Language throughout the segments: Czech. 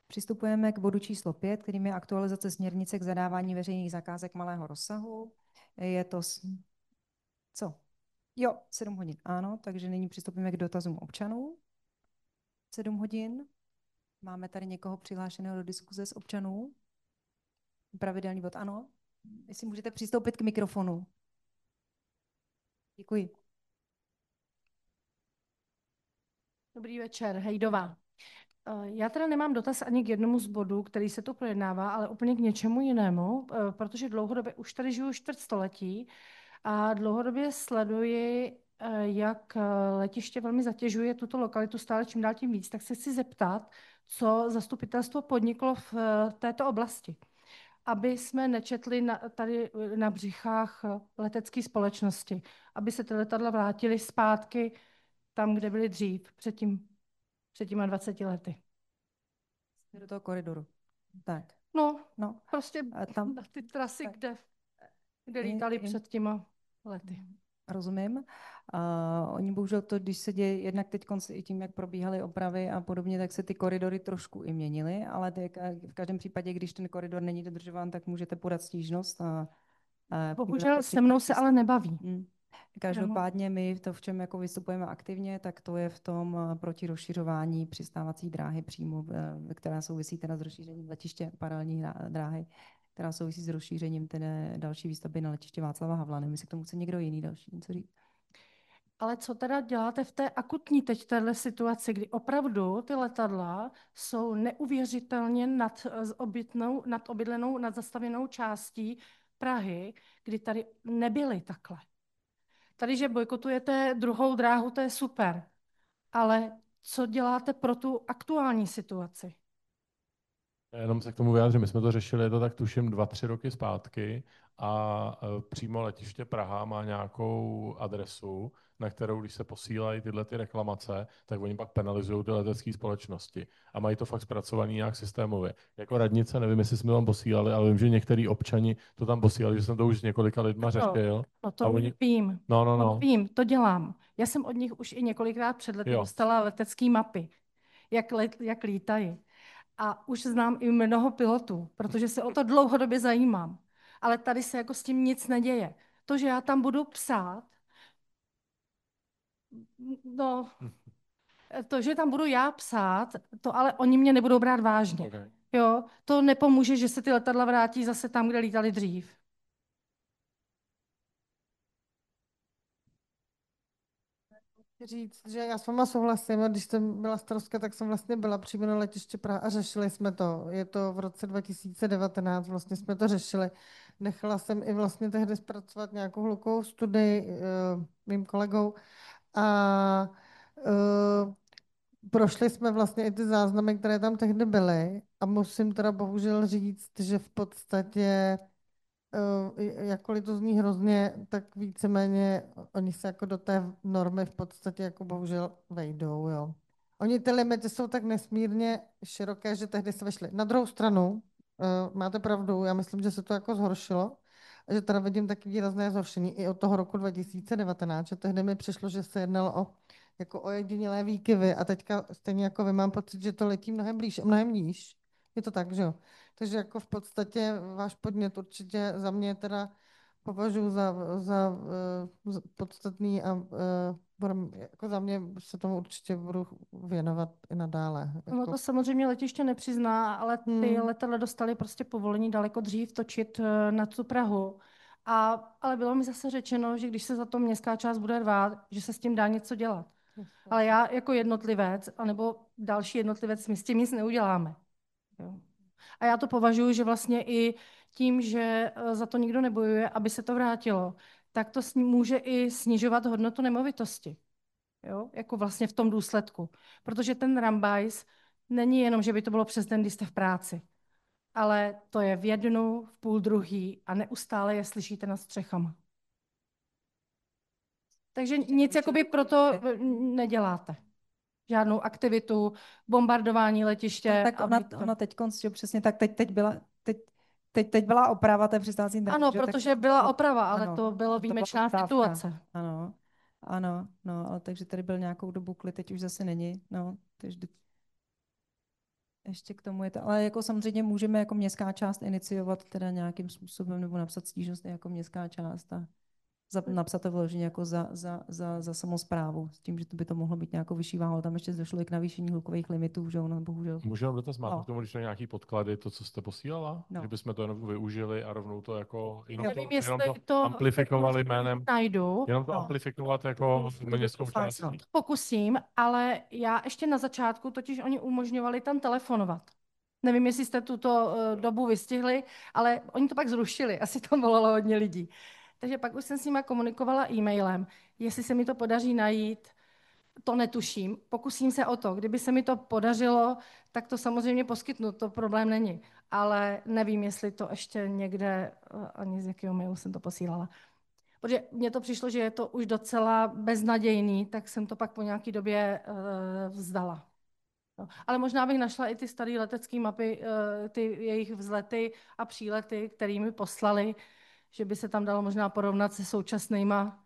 Přistupujeme k bodu číslo 5, kterým je aktualizace směrnice k zadávání veřejných zakázek malého rozsahu. Je to... Co? Jo, 7 hodin. Ano, takže nyní přistupujeme k dotazům občanů. 7 hodin. Máme tady někoho přihlášeného do diskuze s občanů? Pravidelný bod, ano. Jestli můžete přistoupit k mikrofonu. Děkuji. Dobrý večer, Hejdová. Já teda nemám dotaz ani k jednomu z bodů, který se tu projednává, ale úplně k něčemu jinému, protože dlouhodobě už tady žiju čtvrtstoletí a dlouhodobě sleduji, jak letiště velmi zatěžuje tuto lokalitu stále čím dál tím víc. Tak se chci zeptat, co zastupitelstvo podniklo v této oblasti, aby jsme nečetli tady na břichách letecké společnosti, aby se ty letadla vrátily zpátky tam, kde byly dřív, před těma 20 lety. Do toho koridoru. Tak. No, No, prostě tam na ty trasy, tak. kde lítali před těma lety. Rozumím. Oni bohužel to, když se děje jednak teď i tím, jak probíhaly opravy a podobně, tak se ty koridory trošku i měnily, ale v každém případě, když ten koridor není dodržován, tak můžete podat stížnost. Bohužel se mnou se ale nebaví. Každopádně my to, v čem jako vystupujeme aktivně, tak to je v tom proti rozšiřování přistávací dráhy přímo, která souvisí teda s rozšířením letiště paralelní dráhy, která souvisí s rozšířením tedy další výstavby na letiště Václava Havla. Nevím, jestli k tomu chce někdo jiný další něco říct. Ale co teda děláte v té akutní teď téhle situaci, kdy opravdu ty letadla jsou neuvěřitelně nad obydlenou, nad zastavěnou částí Prahy, kdy tady nebyly takhle. Tady, že bojkotujete druhou dráhu, to je super. Ale co děláte pro tu aktuální situaci? Jenom se k tomu vyjádřím, my jsme to řešili, je to tak tuším 2-3 roky zpátky a přímo letiště Praha má nějakou adresu, na kterou, když se posílají tyhle ty reklamace, tak oni pak penalizují ty letecké společnosti. A mají to fakt zpracovaný nějak systémově. Jako radnice, nevím, jestli jsme tam posílali, ale vím, že některý občani to tam posílali, že jsem to už s několika lidma řešil. No to a oni... vím. No. Vím, to dělám. Já jsem od nich už i několikrát před lety dostala letecké mapy, jak lítají. A už znám i mnoho pilotů, protože se o to dlouhodobě zajímám. Ale tady se jako s tím nic neděje. To, že já tam budu psát, no, to, že tam budu já psát, to ale oni mě nebudou brát vážně. Okay. Jo, to nepomůže, že se ty letadla vrátí zase tam, kde lítali dřív. Říct, že já s váma souhlasím, a když jsem byla starostka, tak jsem vlastně byla přímo na letiště Praha a řešili jsme to. Je to v roce 2019, vlastně jsme to řešili. Nechala jsem i vlastně tehdy zpracovat nějakou hlukovou studii mým kolegou a prošli jsme vlastně i ty záznamy, které tam tehdy byly a musím teda bohužel říct, že v podstatě jakkoliv to zní hrozně, tak víceméně oni se jako do té normy v podstatě jako bohužel vejdou, jo. Oni ty limity jsou tak nesmírně široké, že tehdy se vešly. Na druhou stranu, máte pravdu, já myslím, že se to jako zhoršilo, a že teda vidím taky výrazné zhoršení i od toho roku 2019, že tehdy mi přišlo, že se jednalo o jako ojedinělé výkyvy a teďka stejně jako vy mám pocit, že to letí mnohem blíž a mnohem níž. Je to tak, že jo? Takže jako v podstatě váš podnět určitě za mě teda považuji za podstatný a jako za mě se tomu určitě budu věnovat i nadále. No Jako... to samozřejmě letiště nepřizná, ale ty letadla dostaly prostě povolení daleko dřív točit na tu Prahu. Ale bylo mi zase řečeno, že když se za to městská část bude rvát, že se s tím dá něco dělat. Ale já jako jednotlivec, anebo další jednotlivec, my s tím nic neuděláme. Jo. A já to považuji, že vlastně i tím, že za to nikdo nebojuje, aby se to vrátilo, tak to může i snižovat hodnotu nemovitosti. Jo? Jako vlastně v tom důsledku. Protože ten rambajs není jenom, že by to bylo přes den, kdy jste v práci, ale to je v 1, v půl druhý a neustále je slyšíte nad střechama. Takže nic jakoby proto neděláte. Žádnou aktivitu, bombardování letiště. Tak ona teď přesně tak, teď byla oprava té přistávací dráhy. Ano, protože byla oprava, ale to bylo výjimečná situace. Ano, no, ale takže tady byl nějakou dobu klid, teď už zase není, no, takže... ještě k tomu je to, ale jako samozřejmě můžeme jako městská část iniciovat teda nějakým způsobem nebo napsat stížnost i jako městská část a napsat to vyloženě jako za samosprávu, s tím, že to by to mohlo být nějakou vyšší váhu. Tam ještě došlo i k navýšení hlukových limitů, že ono bohužel. Můžeme dotaz máte No. k tomu, když na nějaký podklady, to, co jste posílala? No. Že bychom to jenom využili a rovnou to jako jenom Nevím, to, jestli jenom to to amplifikovali jménem, najdu. jenom to No. amplifikovat jako městskou částí. Pokusím, ale já ještě na začátku, totiž oni umožňovali tam telefonovat. Nevím, jestli jste tuto dobu vystihli, ale oni to pak zrušili, asi tam volalo hodně lidí. Takže pak už jsem s nima komunikovala e-mailem. Jestli se mi to podaří najít, to netuším. Pokusím se o to. Kdyby se mi to podařilo, tak to samozřejmě poskytnu, to problém není. Ale nevím, jestli to ještě někde, ani z jakého mailu jsem to posílala. Protože mně to přišlo, že je to už docela beznadějný, tak jsem to pak po nějaké době vzdala. No. Ale možná bych našla i ty staré letecké mapy, ty jejich vzlety a přílety, které mi poslali, že by se tam dalo možná porovnat se současnýma,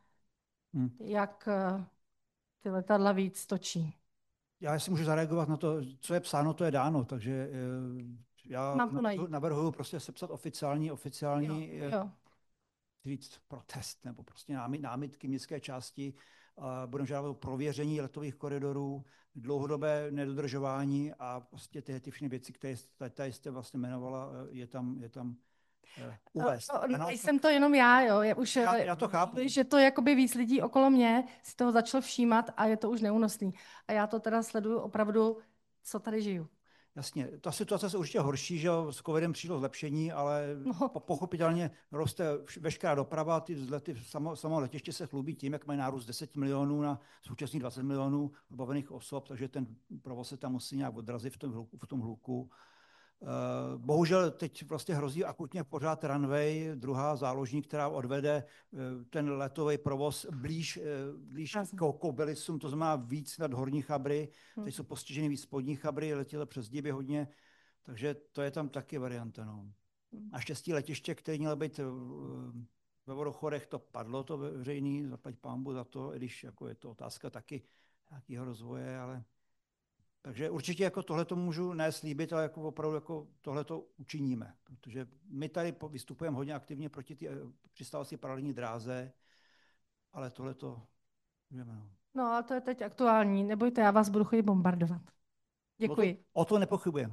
jak ty letadla víc točí. Já si můžu zareagovat na to, co je psáno, to je dáno, takže já navrhuji prostě sepsat oficiální Jo. říct protest nebo prostě námitky městské části. Budeme žádat o prověření letových koridorů, dlouhodobé nedodržování a prostě ty všechny věci, které jste vlastně jmenovala, je tam uvést. Jsem to jenom já, jo. Já to chápu. Že to jakoby víc lidí okolo mě si toho začalo všímat a je to už neúnosný. A já to teda sleduju opravdu, co tady žiju. Jasně, ta situace se určitě horší, že s covidem přišlo zlepšení, ale pochopitelně roste veškerá doprava, ty vzlety, samo letiště se chlubí tím, jak mají nárůst 10 milionů na současných 20 milionů vybavených osob, takže ten provoz se tam musí nějak odrazit v tom hluku. Bohužel teď vlastně hrozí akutně pořád runway, druhá záložní, která odvede ten letový provoz blíž k Kobylisům, to znamená víc nad Horní Chabry, teď jsou postiženy víc spodní Chabry, letěly přes Dibě hodně, takže to je tam taky varianta. No. Naštěstí letiště, které mělo být ve Vodochodech, to padlo, to veřejný, zaplať pánbu za to, i když jako je to otázka taky nějakého rozvoje, ale takže určitě jako tohleto můžu neslíbit, ale jako opravdu jako tohleto učiníme, protože my tady vystupujeme hodně aktivně proti té přistávací paralelní dráze, ale tohleto můžeme. No a to je teď aktuální, nebojte, já vás budu chodit bombardovat. Děkuji. O to nepochybujeme.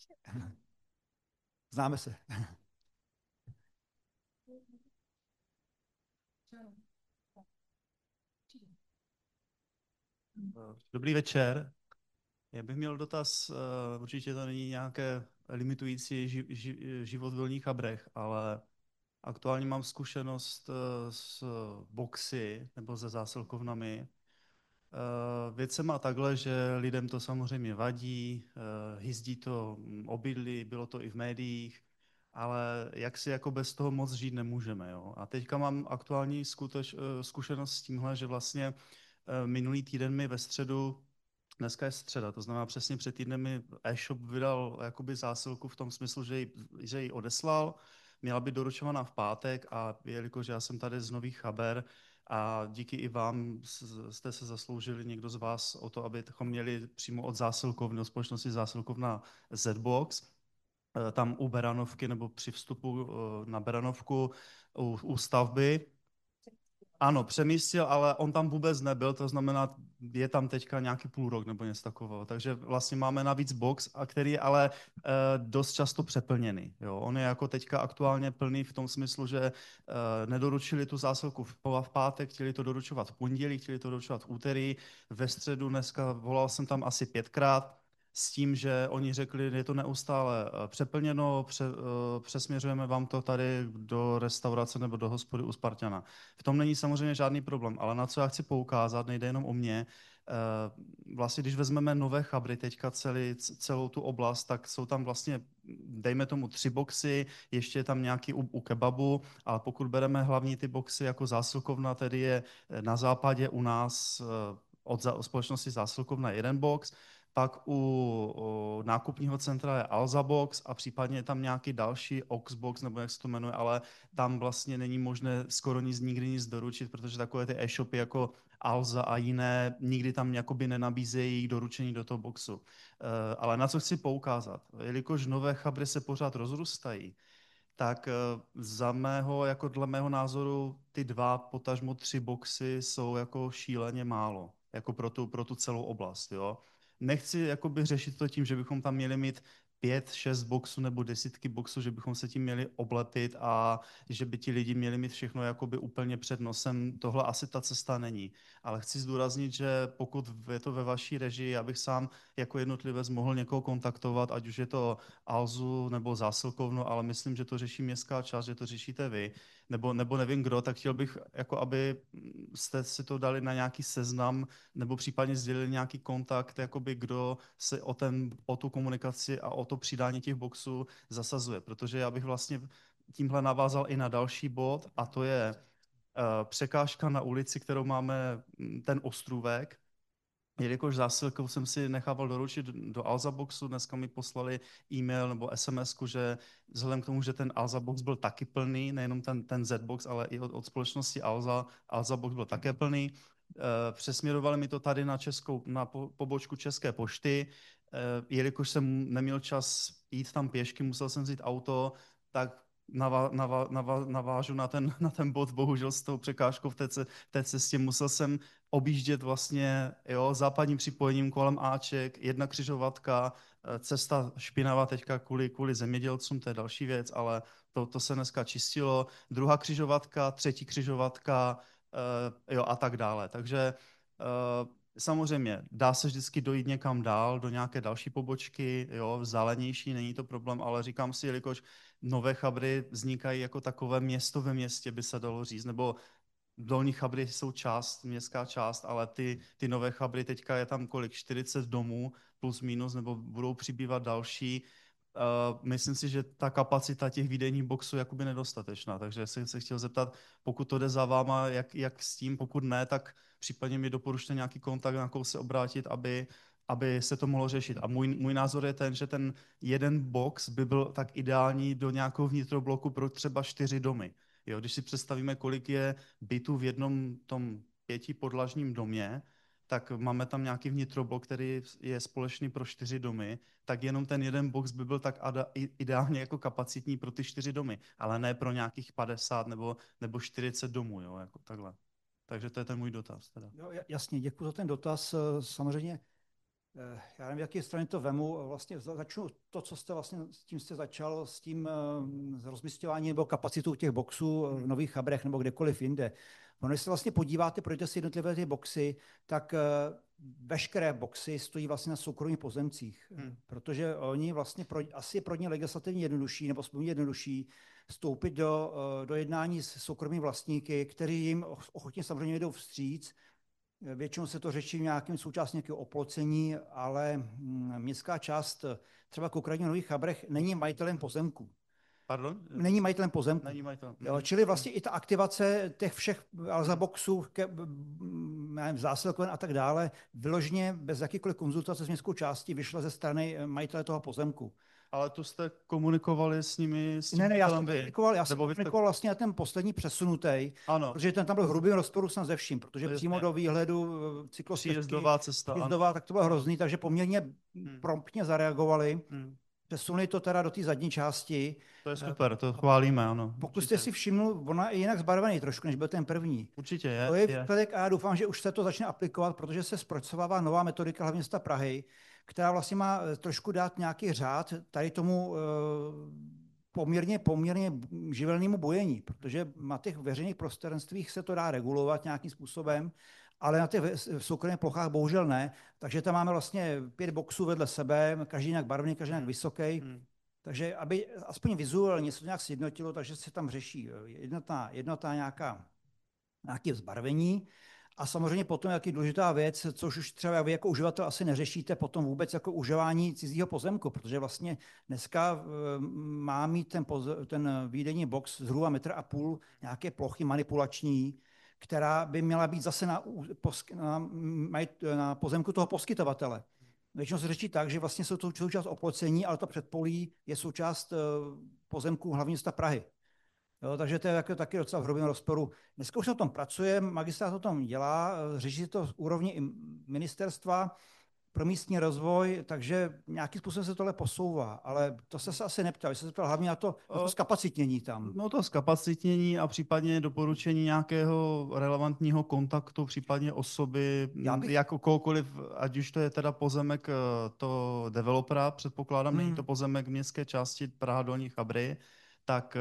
Známe se. Dobrý večer. Já bych měl dotaz, určitě to není nějaké limitující život v Dolních Chabrech, ale aktuálně mám zkušenost s boxy nebo se zásilkovnami. Věc se má takhle, že lidem to samozřejmě vadí, hyzdí to obydlí, bylo to i v médiích, ale jak si jako bez toho moc žít nemůžeme. Jo? A teďka mám aktuální zkušenost s tímhle, že vlastně minulý týden mi ve středu, dneska je středa, to znamená přesně před týdnem mi e-shop vydal jakoby zásilku v tom smyslu, že ji odeslal, měla být doručovaná v pátek a jelikož já jsem tady z Nových Chaber a díky i vám jste se zasloužili někdo z vás o to, abychom měli přímo od zásilkovny, od společnosti zásilkovna Z-Box, tam u Beranovky nebo při vstupu na Beranovku u stavby. Ano, přemístil, ale on tam vůbec nebyl, to znamená, je tam teďka nějaký půl rok nebo něco takového. Takže vlastně máme navíc box, a který je ale dost často přeplněný. Jo. On je jako teďka aktuálně plný v tom smyslu, že nedoručili tu zásilku v pátek, chtěli to doručovat v pondělí, chtěli to doručovat v úterý, ve středu dneska volal jsem tam asi 5krát, s tím, že oni řekli, že je to neustále přeplněno, přesměřujeme vám to tady do restaurace nebo do hospody u Spartana. V tom není samozřejmě žádný problém, ale na co já chci poukázat, nejde jenom o mě, vlastně když vezmeme Nové Chabry, teďka celou tu oblast, tak jsou tam vlastně, dejme tomu 3 boxy, ještě je tam nějaký u kebabu, ale pokud bereme hlavní ty boxy jako zásilkovna, tedy je na západě u nás od společnosti zásilkovna 1 box, Pak u nákupního centra je Alza Box a případně je tam nějaký další Oxbox, nebo jak se to jmenuje, ale tam vlastně není možné skoro nikdy nic doručit, protože takové ty e-shopy jako Alza a jiné nikdy tam jakoby nenabízejí doručení do toho boxu. Ale na co chci poukázat, jelikož nové chabry se pořád rozrůstají, tak dle mého názoru ty 2, potažmo 3 boxy jsou jako šíleně málo, jako pro tu celou oblast, jo. Nechci jakoby řešit to tím, že bychom tam měli mít 5, 6 boxů nebo desítky boxů, že bychom se tím měli oblepit a že by ti lidi měli mít všechno jakoby úplně před nosem. Tohle asi ta cesta není. Ale chci zdůraznit, že pokud je to ve vaší režii, abych sám jako jednotlivec mohl někoho kontaktovat, ať už je to Alzu nebo zásilkovnu, ale myslím, že to řeší městská část, že to řešíte vy, nebo nevím kdo, tak chtěl bych, jako aby jste si to dali na nějaký seznam, nebo případně sdělili nějaký kontakt, jakoby kdo se o tu komunikaci a o to přidání těch boxů zasazuje, protože já bych vlastně tímhle navázal i na další bod, a to je překážka na ulici, kterou máme, ten ostrůvek. Jelikož zásilkou jsem si nechával doručit do Alza Boxu, dneska mi poslali e-mail nebo SMS-ku, že vzhledem k tomu, že ten Alza Box byl taky plný, nejenom ten Z-Box, ale i od společnosti Alza Box byl také plný. Přesměrovali mi to tady na pobočku České pošty. Jelikož jsem neměl čas jít tam pěšky, musel jsem vzít auto, tak navážu na ten bod, bohužel s tou překážkou v té cestě musel jsem objíždět vlastně západním připojením kolem Aček, jedna křižovatka, cesta špinavá teďka kvůli zemědělcům, to je další věc, ale to se dneska čistilo, druhá křižovatka, třetí křižovatka a tak dále. Takže samozřejmě dá se vždycky dojít někam dál, do nějaké další pobočky, vzdálenější, není to problém, ale říkám si, jelikož nové chabry vznikají jako takové město ve městě, by se dalo říct, nebo dolní chabry jsou městská část, ale ty nové chabry, teďka je tam kolik, 40 domů plus minus, nebo budou přibývat další. Myslím si, že ta kapacita těch výdejních boxů je jakoby nedostatečná, takže jsem se chtěl zeptat, pokud to jde za váma, jak s tím, pokud ne, tak případně mi doporučte nějaký kontakt, na koho se obrátit, aby se to mohlo řešit. A můj názor je ten, že ten jeden box by byl tak ideální do nějakého vnitrobloku pro třeba 4 domy. Jo, když si představíme, kolik je bytů v jednom tom 5podlažním domě, tak máme tam nějaký vnitroblok, který je společný pro 4 domy, tak jenom ten jeden box by byl tak ideálně jako kapacitní pro ty 4 domy, ale ne pro nějakých 50 nebo 40 domů, jo, jako takhle. Takže to je ten můj dotaz. Teda. Jo, jasně, děkuji za ten dotaz. Samozřejmě, já nevím, jaké strany to vemu. Vlastně začnu to, co jste vlastně, s tím jste začal, s tím rozmisťováním nebo kapacitou těch boxů v nových chabrech nebo kdekoliv jinde. Ono, když se vlastně podíváte, projďte si jednotlivé ty boxy, tak veškeré boxy stojí vlastně na soukromých pozemcích, protože oni vlastně asi pro ně legislativně jednodušší nebo smluvně jednodušší vstoupit do jednání s soukromými vlastníky, kteří jim ochotně samozřejmě jdou vstříc. Většinou se to řeší nějakým součástí nějakého oplocení, ale městská část třeba konkrétně v nových chabrech není majitelem pozemku. Pardon? Není majitelem pozemku. Není majitelem. Čili vlastně i ta aktivace těch všech Alza boxů, zásilkoven a tak dále, vyloženě bez jakýkoliv konzultace s městskou částí vyšla ze strany majitele toho pozemku. Ale tu jste komunikovali s nimi? Ne, já jsem komunikoval vlastně na ten poslední přesunutý, protože ten tam byl v hrubým rozporu snad ze vším, protože přímo do výhledu cyklostezky, jízdová, tak to bylo hrozný, takže poměrně promptně zareagovali. Přesunuli to teda do té zadní části. To je super, to chválíme, ano. Pokud jste si všimnul, ona je jinak zbarvený trošku, než byl ten první. Určitě je. To je výsledek a já doufám, že už se to začne aplikovat, protože se zpracovává nová metodika hlavně města Prahy, která vlastně má trošku dát nějaký řád tady tomu poměrně živelnému bojení, protože na těch veřejných prostorenstvích se to dá regulovat nějakým způsobem, ale na těch soukromých plochách bohužel ne. Takže tam máme vlastně 5 boxů vedle sebe, každý nějak barevný, každý nějak vysoký. Takže aby aspoň vizuálně se to nějak sjednotilo, takže se tam řeší jednotná nějaké zbarvení. A samozřejmě potom, jak je důležitá věc, což už třeba vy jako uživatel asi neřešíte, potom vůbec jako užívání cizího pozemku, protože vlastně dneska má mít ten výdejní box zhruba 1,5 m nějaké plochy manipulační, která by měla být zase na pozemku toho poskytovatele. Většinou se řeší tak, že vlastně jsou to součást oplocení, ale to předpolí je součást pozemků hlavního města Prahy. Jo, takže to je jako taky docela v hrubém rozporu. Dneska už na tom pracuje, magistrát o tom dělá, řeší to z úrovně i ministerstva pro místní rozvoj, takže nějakým způsobem se tohle posouvá, ale to se asi neptal. Jsi se ptal hlavně na to zkapacitnění tam. No to zkapacitnění a případně doporučení nějakého relevantního kontaktu, případně osoby, jako kohokoliv, ať už to je teda pozemek to developera, předpokládám, není to pozemek městské části Praha Dolní Chabry, tak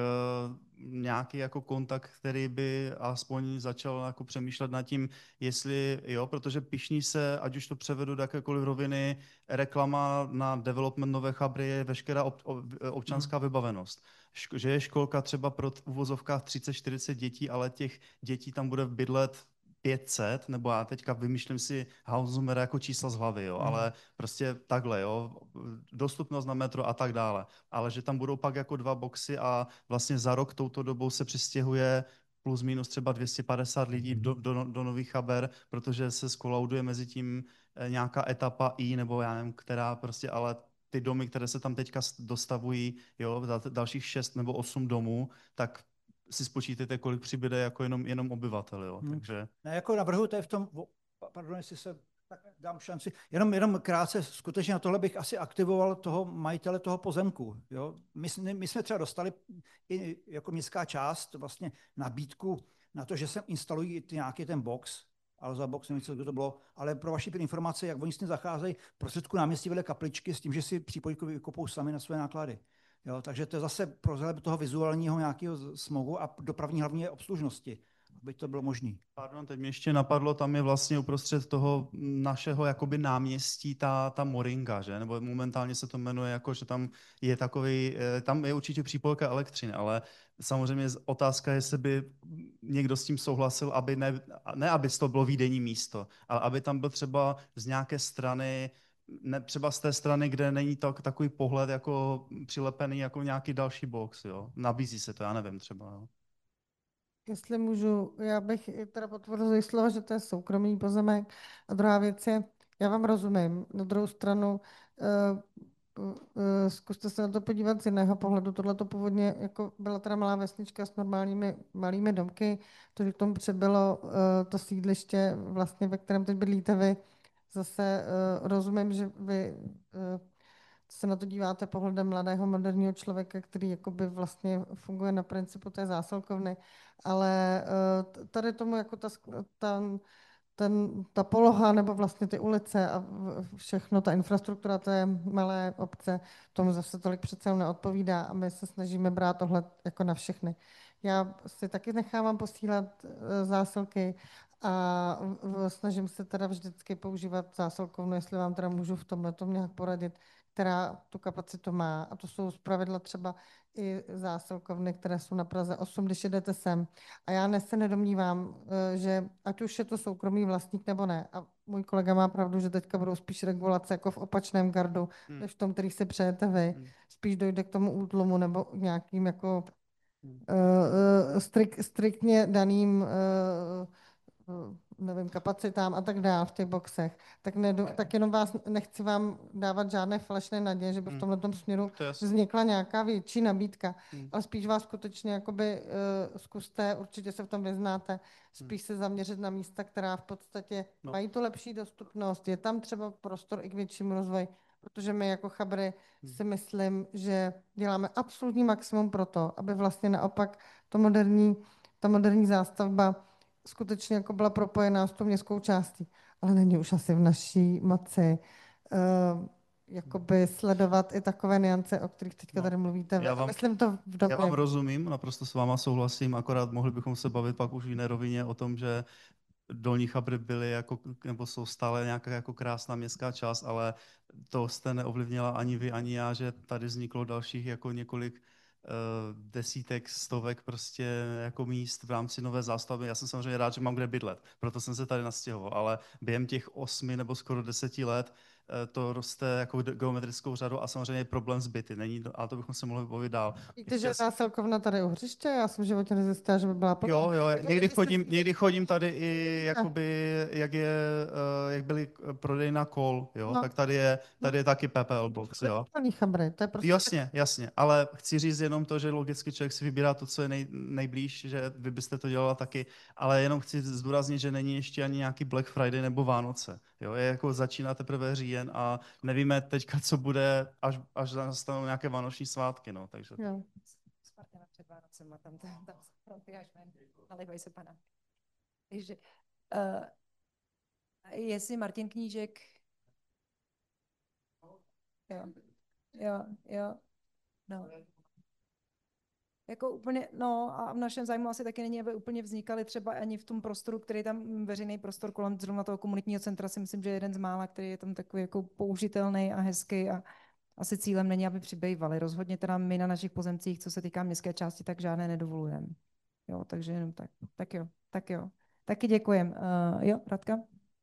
nějaký jako kontakt, který by aspoň začal jako přemýšlet nad tím, jestli jo, protože pišní se, ať už to převedu do jakékoliv roviny, reklama na development Nové Chabry je veškerá občanská vybavenost. Že je školka třeba pro uvozovkách 30-40 dětí, ale těch dětí tam bude bydlet 500, nebo já teďka vymýšlím si Hausnumera jako čísla z hlavy, jo, ale prostě takhle, jo, dostupnost na metro a tak dále. Ale že tam budou pak jako 2 boxy a vlastně za rok touto dobou se přistěhuje plus minus třeba 250 lidí do Nových Chaber, protože se skolauduje mezi tím nějaká etapa I, nebo já nevím, která prostě, ale ty domy, které se tam teďka dostavují, jo, dalších 6 nebo 8 domů, tak si spočítejte, kolik přibyde jako jenom obyvatel, jo. Takže... Ne, jako navrhuji, to je v tom, pardon, jestli se tak dám šanci, jenom krátce, skutečně na tohle bych asi aktivoval toho majitele toho pozemku, jo. My jsme třeba dostali i jako městská část vlastně nabídku na to, že se instalují nějaký ten box, ale za box nevím, co to bylo, ale pro vaši informaci, jak oni s tím zacházejí, prostředku náměstí vedle kapličky s tím, že si přípojku vykopou sami na své náklady. Jo, takže to je zase pro toho vizuálního nějakého smogu a dopravní hlavně obslužnosti, aby to bylo možné. Pardon, teď mě ještě napadlo, tam je vlastně uprostřed toho našeho jakoby náměstí ta moringa, že? Nebo momentálně se to jmenuje jako, že tam je takový, tam je určitě přípojka elektřiny, ale samozřejmě otázka je, jestli by někdo s tím souhlasil, aby ne aby to bylo výdejní místo, ale aby tam byl třeba z nějaké strany, ne, třeba z té strany, kde není takový pohled jako přilepený jako nějaký další box, jo. Nabízí se to, já nevím třeba, jo. Jestli můžu, já bych teda potvrzuji slovo, že to je soukromý pozemek. A druhá věc je, já vám rozumím. Na druhou stranu, zkuste se na to podívat z jiného pohledu. Tohle to původně jako byla teda malá vesnička s normálními malými domky, to, že k tomu přibylo to sídliště, vlastně, ve kterém teď bydlíte vy. Zase rozumím, že vy se na to díváte pohledem mladého moderního člověka, který jakoby vlastně funguje na principu té zásilkovny, ale tady tomu jako ta poloha nebo vlastně ty ulice a všechno, ta infrastruktura té malé obce, tomu zase tolik přece neodpovídá a my se snažíme brát ohled jako na všechny. Já si taky nechávám posílat zásilky a snažím se teda vždycky používat zásilkovnu, jestli vám teda můžu v tomhletom nějak poradit, která tu kapacitu má. A to jsou zpravidla třeba i zásilkovny, které jsou na Praze 8, když jedete sem. A já se nedomnívám, že ať už je to soukromý vlastník nebo ne. A můj kolega má pravdu, že teďka budou spíš regulace jako v opačném gardu, než v tom, který si přejete vy. Spíš dojde k tomu útlumu nebo nějakým jako striktně daným nevím, kapacitám a tak dále v těch boxech, tak jenom nechci vám dávat žádné falešné naděje, že by v tomto směru vznikla nějaká větší nabídka, ale spíš vás skutečně jakoby zkuste, určitě se v tom vyznáte, spíš se zaměřit na místa, která v podstatě mají tu lepší dostupnost, je tam třeba prostor i k většímu rozvoji, protože my jako Chabry si myslím, že děláme absolutní maximum pro to, aby vlastně naopak ta moderní zástavba skutečně jako byla propojená s tou městskou částí, ale není už asi v naší moci jakoby sledovat i takové niance, o kterých teďka tady mluvíte. Myslím to v době. Já vám rozumím, naprosto s váma souhlasím, akorát mohli bychom se bavit pak už v jiné rovině o tom, že Dolní Chabry byly jako, nebo jsou stále nějaká jako krásná městská část, ale to jste neovlivnila ani vy, ani já, že tady vzniklo dalších jako několik desítek, stovek prostě jako míst v rámci nové zástavby. Já jsem samozřejmě rád, že mám kde bydlet, proto jsem se tady nastěhoval, ale během těch 8 nebo skoro 10 let to roste jako geometrickou řadu a samozřejmě je problém s byty. Není, ale to bychom se mohli bavit dál. Víte, že je násilkovna tady u hřiště? Já jsem v životě nezjistila, že by byla Jo, někdy chodím tady i jakoby, jak byly prodejna kol, jo, No. tak tady je taky PPL box, jo. Chabry, to je prostě... Jasně, ale chci říct jenom to, že logicky člověk si vybírá to, co je nejblíž, že vy byste to dělala taky, ale jenom chci zdůraznit, že není ještě ani nějaký Black Friday nebo Vánoce, jo, je jako začíná teprve říjen a nevíme teďka, co bude, až nastanou nějaké vánoční svátky, no, takže... Jo. Spartana před Vánocema, tam fronty až ven, nalejvaj se pana. Takže, jestli Martin Knížek... Jo. No. Jako úplně, no a v našem zájmu asi taky není, aby úplně vznikaly třeba ani v tom prostoru, který tam, veřejný prostor kolem zrovna toho komunitního centra, si myslím, že je jeden z mála, který je tam takový jako použitelný a hezký a asi cílem není, aby přibývaly. Rozhodně teda my na našich pozemcích, co se týká městské části, tak žádné nedovolujeme. Jo, takže jenom tak. Tak jo. Taky děkujem. Jo, Radka?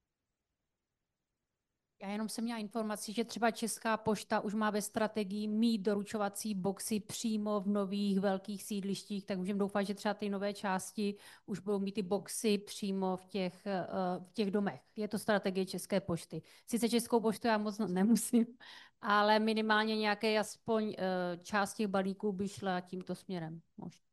Já jenom jsem měla informaci, že třeba Česká pošta už má ve strategii mít doručovací boxy přímo v nových velkých sídlištích, tak můžeme doufat, že třeba ty nové části už budou mít ty boxy přímo v těch domech. Je to strategie České pošty. Sice Českou poštu já moc nemusím, ale minimálně nějaké aspoň část těch balíků by šla tímto směrem. Možná.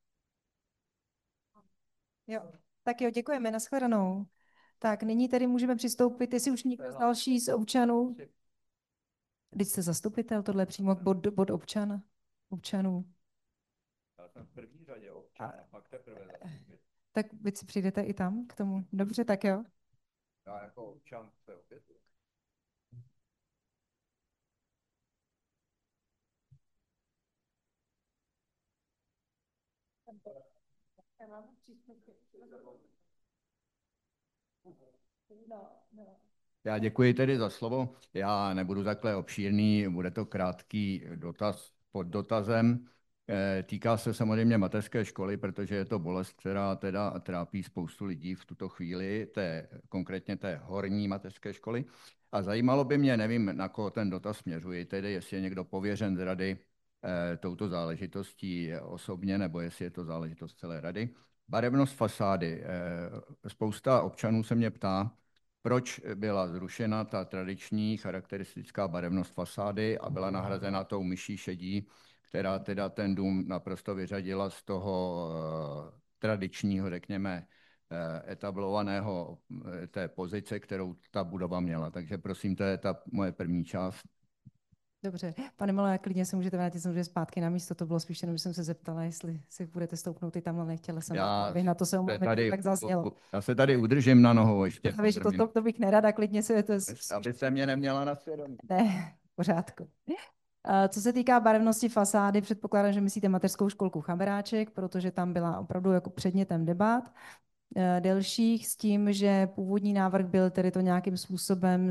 Jo, tak jo, děkujeme, nashledanou. Tak, nyní tedy můžeme přistoupit, jestli už někdo další z občanů. Když jste zastupitel, tohle je přímo bod občanů. Já jsem v první řadě občan a pak teprve zastupitel. Tak vy si přijdete i tam k tomu. Dobře, tak jo. Já jako občan se opětuji. Já děkuji tedy za slovo. Já nebudu takhle obšírný, bude to krátký dotaz pod dotazem. Týká se samozřejmě mateřské školy, protože je to bolest, která teda trápí spoustu lidí v tuto chvíli, konkrétně té horní mateřské školy. A zajímalo by mě, nevím, na koho ten dotaz směřuje, tedy jestli je někdo pověřen z rady touto záležitostí osobně, nebo jestli je to záležitost celé rady. Barevnost fasády. Spousta občanů se mě ptá, proč byla zrušena ta tradiční charakteristická barevnost fasády a byla nahrazena tou myší šedí, která teda ten dům naprosto vyřadila z toho tradičního, řekněme, etablovaného té pozice, kterou ta budova měla. Takže prosím, to je ta moje první část. Dobře, pane Malé, klidně se můžete vrátit samozřejmě zpátky na místo, to bylo spíš jenom, že jsem se zeptala, jestli si budete stoupnout i tam, ale nechtěla jsem, abych na to se omluvila, tak zaznělo. Já se tady udržím na nohou ještě. Víš, to bych nerada, klidně se to... Abyste mě neměla na svědomí. Ne, v pořádku. Co se týká barevnosti fasády, předpokládám, že myslíte mateřskou školku Chaberáček, protože tam byla opravdu jako předmětem debat delších s tím, že původní návrh byl tedy to nějakým způsobem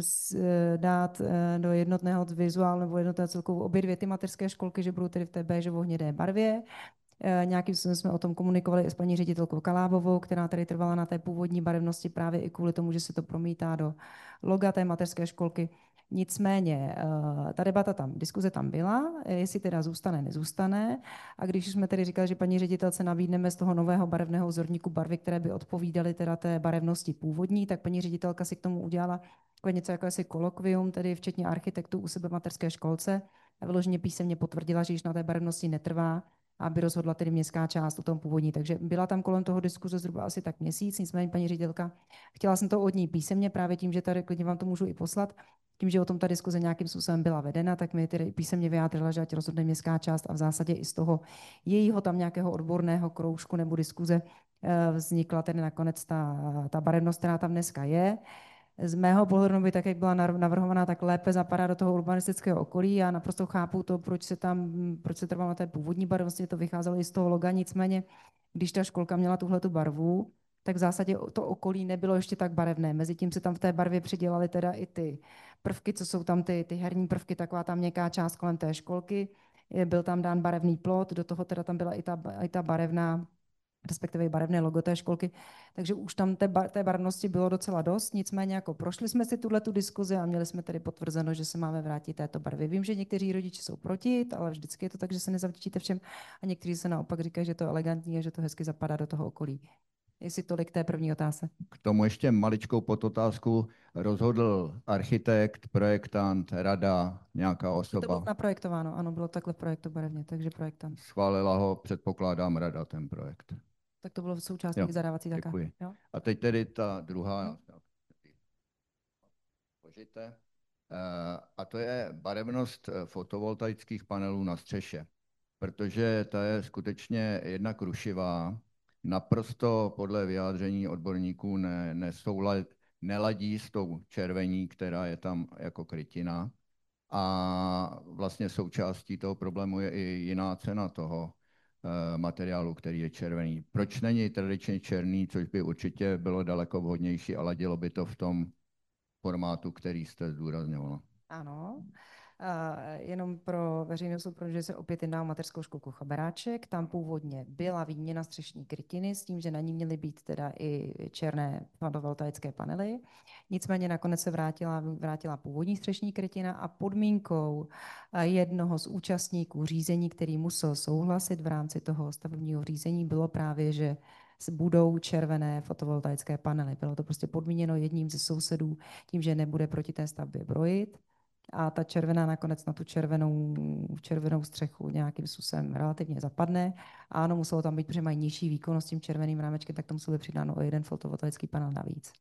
dát do jednotného vizuálu nebo jednotného celkovou obě dvě ty mateřské školky, že budou tedy v té béžovo-hnědé barvě. Nějakým způsobem jsme o tom komunikovali i s paní ředitelkou Kalábovou, která tady trvala na té původní barevnosti právě i kvůli tomu, že se to promítá do loga té mateřské školky. Nicméně ta debata tam, diskuze tam byla, jestli teda zůstane, nezůstane. A když jsme tedy říkali, že paní ředitelce nabídneme z toho nového barevného vzorníku barvy, které by odpovídaly teda té barevnosti původní, tak paní ředitelka si k tomu udělala něco jako asi kolokvium, tedy včetně architektů u sebe v mateřské školce a vyloženě písemně potvrdila, že již na té barevnosti netrvá, aby rozhodla tedy městská část o tom původní. Takže byla tam kolem toho diskuze zhruba asi tak měsíc, nicméně paní ředitelka, chtěla jsem to od ní písemně, právě tím, že tady klidně vám to můžu i poslat, tím, že o tom ta diskuze nějakým způsobem byla vedena, tak mi tedy písemně vyjádřila, že ať rozhodne městská část a v zásadě i z toho jejího tam nějakého odborného kroužku nebo diskuze vznikla tedy nakonec ta barevnost, která tam dneska je. Z mého pohledu by tak, jak byla navrhovaná, tak lépe zapadá do toho urbanistického okolí. Já naprosto chápu to, proč se trvalo na té původní barvnosti, to vycházelo i z toho loga, nicméně, když ta školka měla tuhletu barvu, tak v zásadě to okolí nebylo ještě tak barevné. Mezitím se tam v té barvě přidělaly teda i ty prvky, co jsou tam ty herní prvky, taková ta měkká část kolem té školky. Byl tam dán barevný plot, do toho teda tam byla i ta barevná respektive i barevné logo té školky, takže už tam té barevnosti bylo docela dost, nicméně jako prošli jsme si tu diskuzi a měli jsme tedy potvrzeno, že se máme vrátit této barvě. Vím, že někteří rodiče jsou proti, ale vždycky je to tak, že se nezavděčíte všem a někteří se naopak říkají, že to je elegantní a že to hezky zapadá do toho okolí. Jestli tolik té první otázce. K tomu ještě maličkou podotázku. Rozhodl architekt, projektant, rada, nějaká To osoba? bylo naprojektováno, ano, bylo takhle v projektu barevně, takže projektant. Schválila ho, předpokládám, rada, ten projekt. Tak to bylo v součástí Jo, zadávací zakázky. děkuji. Jo? A teď tedy ta druhá. Složité. A to je barevnost fotovoltaických panelů na střeše, protože ta je skutečně jednak rušivá, naprosto podle vyjádření odborníků neladí s tou červení, která je tam jako krytina. A vlastně součástí toho problému je i jiná cena toho materiálu, který je červený. Proč není tradičně černý, což by určitě bylo daleko vhodnější a ladilo by to v tom formátu, který jste zdůrazňovala? Ano. Jenom pro veřejnost, protože se opět jedná o mateřskou školku Chaberáček. Tam původně byla výměna střešní krytiny s tím, že na ní měly být teda i černé fotovoltaické panely. Nicméně nakonec se vrátila původní střešní krytina a podmínkou jednoho z účastníků řízení, který musel souhlasit v rámci toho stavebního řízení, bylo právě, že budou červené fotovoltaické panely. Bylo to prostě podmíněno jedním ze sousedů tím, že nebude proti té stavbě brojit. A ta červená nakonec na tu červenou střechu nějakým způsobem relativně zapadne. A ano, muselo tam být, protože mají nižší výkonnost s tím červeným rámečkem, tak to muselo být přidáno o jeden fotovoltaický panel navíc.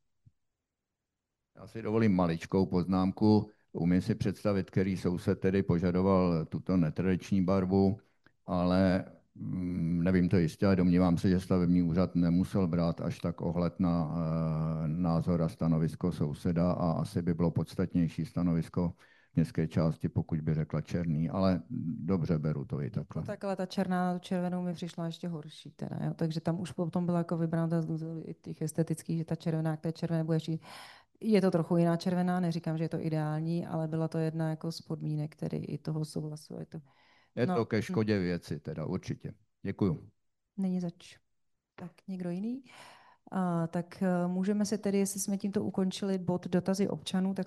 Já si dovolím maličkou poznámku. Umím si představit, který soused tedy požadoval tuto netradiční barvu, ale nevím to jistě, ale domnívám se, že stavební úřad nemusel brát až tak ohled na názor a stanovisko souseda a asi by bylo podstatnější stanovisko městské části, pokud by řekla černý, ale dobře, beru to i takhle. No tak ale ta červenou mi přišla ještě horší teda, jo? Takže tam už potom byla jako vybrána i těch estetických, že ta červená, k té červené bude ještě. Je to trochu jiná červená, neříkám, že je to ideální, ale byla to jedna jako z podmínek, který i toho souhlasu. Je to ke škodě věci, teda určitě. Děkuju. Není zač. Tak někdo jiný? Tak můžeme se tedy, jestli jsme tímto ukončili bod dotazy občanů, tak